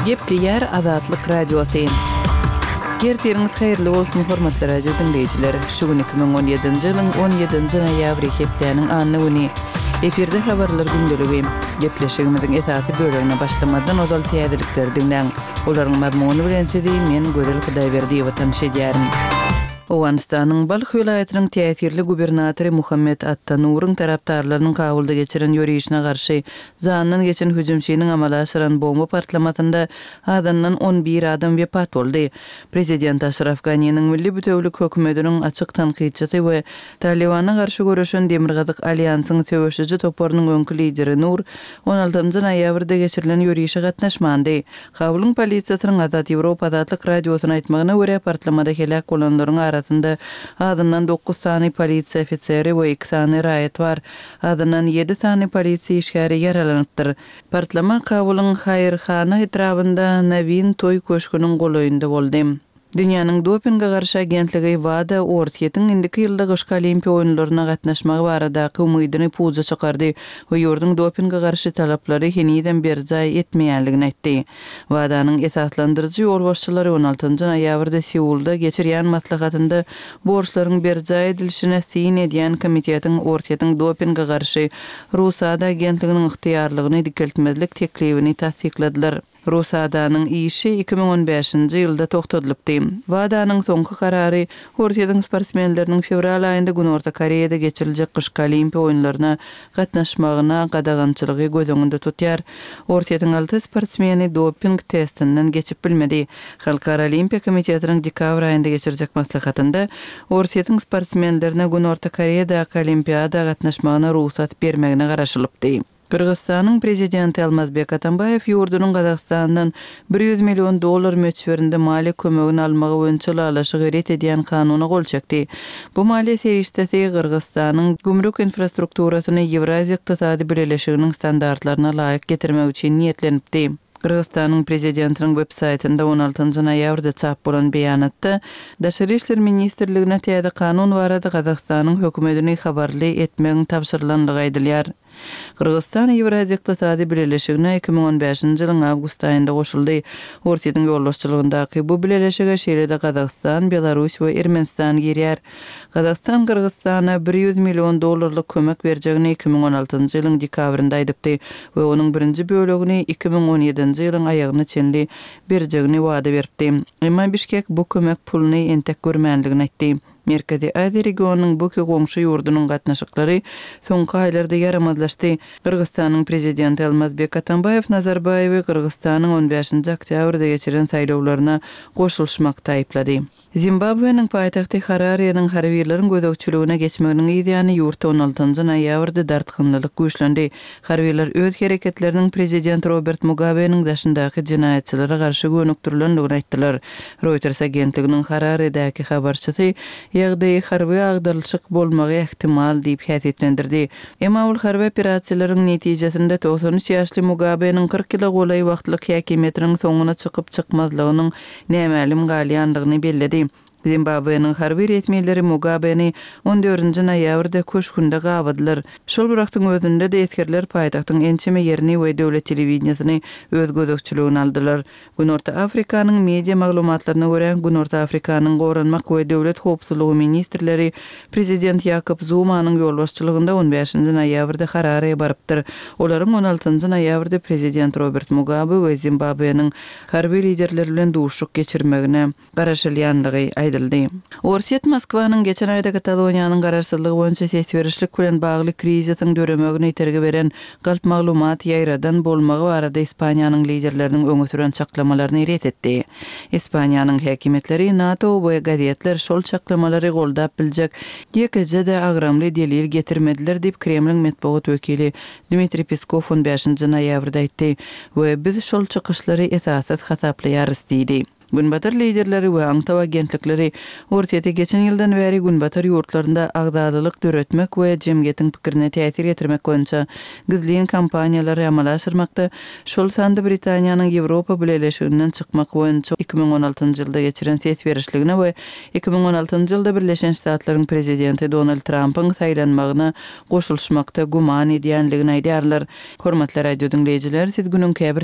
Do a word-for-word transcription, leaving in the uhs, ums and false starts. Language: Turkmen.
Gepli yer Azatlyk Radiosu. Gertiriniz hayırlı olsun hormatly radio dinleyijiler. Şu gün iki bin on ýedinji ýylyň on ýedinji noýabry hepdeniň anny güni. Efirde habarlar gündöligi. Gepleşigimiziň esasy bölümine başlamadan ozal täzelikler dinleň. Olaryň mazmuny bilen sizi men Gözel Hudaýberdiýew tanışdyrarym. Owganistanyň Balkh vilayatynyň täsirli gubernatory Muhammed At-Tanuryň tarapdarlarynyň kabulda geçiren ýörüşine garşy zanyndan geçen hüjümçiniň amala aşyran bomba partlamasynda adamdan on bir adam wepat boldy. Prezident Ashraf Ghani'niň Milli Bütewlik hökümetiniň açyk tanqidçisi we Talibana garşy görüşen Demirgazyk alliansynyň söwüşçi toparynyň öňkü lideri Nur on altynjy noýabrda geçirilen ýörüşe gatnaşmandy. Kabulyň polisiýasynyň Azat Ýewropa Azatlyk radiosyna aýtmagyna görä partlamada helak bolanlaryň arasında adından dokuz tane polisiýa ofiseri we iki tane raýat bar. Adından yedi tane polisiýa işgäri yaralanypdyr. Partlama Kabulyň Haýyrhana etrabynda Navin toý köşküniň golaýynda boldy. Dünýäniň dopinga garşy agentligi WADA ortiýetiň indiki ýylda gyşky olimpiýa oýunlaryna gatnaşmagy barada umydyny puza çykardy we ýurdun dopinga garşy talaplary heniden berjaý etmeýänligini aýtdy. WADA-nyň esaslandyrjy ýol başçylary on altynjy noýabrda Seulda geçirýän maslahatynda borçlaryň berjaý edilişine syn edýän komitetiň ortiýetiň dopinga garşy Rusada agentliginiň yktyýarlygyny dikeltmezlik teklibini tasdikladylar. Rusadaның işi iki bin on beşinji ýylda toktadylypdy. WADA-nyň soňky karary ortiýetiň sportsmenleriniň fevral aýynda Günorta Koreýada geçiriljek gyşky olimpiýa oýunlaryna gatnaşmagyna gadagançylygy göz öňünde tutýar. Ortiýetiň alty sportsmeni doping testinden geçip bilmedi. Halkara Olimpiýa Komitetiniň dekabr aýynda geçirijek maslahatynda ortiýetiň sportsmenlerine Günorta Koreýada olimpiýada gatnaşmagyna ruhsat bermegine garaşylypdy. Kırgızstanyň prezidenti Almazbek Atambayew ýurdunyň Gazagstandan bir ýüz million dollar möçberinde mali kömegini almagy boýunça lalaşyk eret edýän kanuny gol çekdi. Bu maliýe serişdesi Kırgızstanyň gümrük infrastrukturasyny Ewraziýa ykdysady birleşiginiň standartlaryna laýyk getirmek üçin niýetlenipdi. Kırgızstanyň prezidentiniň web saytynda on altynjy noýabrda çap bolan beýanatda Daşary işler ministrligine täze kanun barada Gazagstanyň hökümetini habarly etmegiň tapşyrylanlygy aýdylýar. Kırgızstan Ewraziýa ykdysady birleşigine iki bin on beşinji ýylyň awgust aýynda goşuldy. Ortiýetiň ýolbaşçylygyndaky bu birleşige şeýlede Gazagystan, Belarus we Ermenistan girýär. Gazagystan Kırgızstana bir ýüz million dollarlyk kömek berjegini iki bin on altynjy ýylyň dekabrynda aýdypdy we onuň birinji bölegini iki bin on ýedinji ýylyň aýagyna çenli berjegini wada beripdi. Emma Bişkek bu kömek puluny entek görmänligini aýtdy. Merkezi Aziýa regionunyň bu iki goňşy ýurdunyň gatnaşyklary soňky aýlarda ýaramazlaşdy. Kırgızstanyň prezidenti Almazbek Atambayew Nazarbayewy Kırgızstanyň on beşinji oktýabrda geçirilen saýlawlaryna goşulşmakda aýplady. Zimbabwe'niň paýtagty Harare'niň harbiylerin gözegçiligine geçmeginiň ýygyny ýurtda on altynjy noýabrda dartgynlyk güýçlendi. Harbiyler öz hereketleriniň prezident Robert Mugabe'niň daşyndaky jinaýatçylary garşy gönükdirilendigini aýtdylar. Reuters agentliginiň Harare'däki habarçysy ýagdaý harby agdarlyşyk bolmagy ihtimal diýip häsiýetlendirdi. Emma ol harby operasiýalaryň netijesinde doksan üç ýaşly Mugabe'niň kırk ýyla golay wagtlyk häkimetiniň soňuna çykyp çykmazlygynyň nämälim galýanlygyny belledi. Zimbabwe'niň harby resmiýetleri Mugabe'ni on dördünji noýabrda köşkünde gabadylar. Şol wagtyň özünde de eskerler paýtagtyň ençeme ýerini we döwlet telewizionasyny öz gözegçiligine aldylar. Günorta Afrikanyň media maglumatlaryna görä Günorta Afrikanyň goranmak we döwlet howpsuzlygy ministrleri prezident Jacob Zumanyň ýolbaşçylygynda on beşinji noýabrda Harare'ye barypdyr. Olaryň on altynjy noýabrda prezident Robert Mugabe we Zimbabwe'niň harby liderleri bilen duşuk geçirmegine garaşylýanlygy aýdyldy. Ortiýet Moskwanyň geçen aýda Kataloniýanyň garaşsyzlygy boýunça sesberişlik bilen bagly kriziň döremegine iterge beren galp maglumat ýaýradan bolmagy barada Ispaniýanyň liderleriniň öňe süren çaklamalaryny ret etdi. Ispaniýanyň häkimetleri NATO we gazetler şol çaklamalary goldap biljek ýekije de agramly delil getirmediler diýip Kremliň medeniýet wekili Dmitri Peskov on beşinji noýabrda aýtdy we biz şol çykyşlary esasat hasaplaýarys diýdi. Günbatar liderleri we aňtaw agentlikleri ortiýete geçen ýyldan bäri günbatar ýurtlarynda agdalylyk döretmek we jemgyýetiň pikirine täsir ýetirmek boýunça gizliň kampaniýalary amala aşyrmakda. Şol sanda Britaniýanyň Ýewropa birleşiginden çykmak boýunça iki bin on altynjy ýylda geçiren sesberişligine we iki bin on altynjy ýylda Birleşen Ştatlaryň prezidenti Donald Trumpyň saýlanmagyna goşulşmakda guman edýänligini aýdýarlar. Hormatly radio dinleýijiler, siz günüň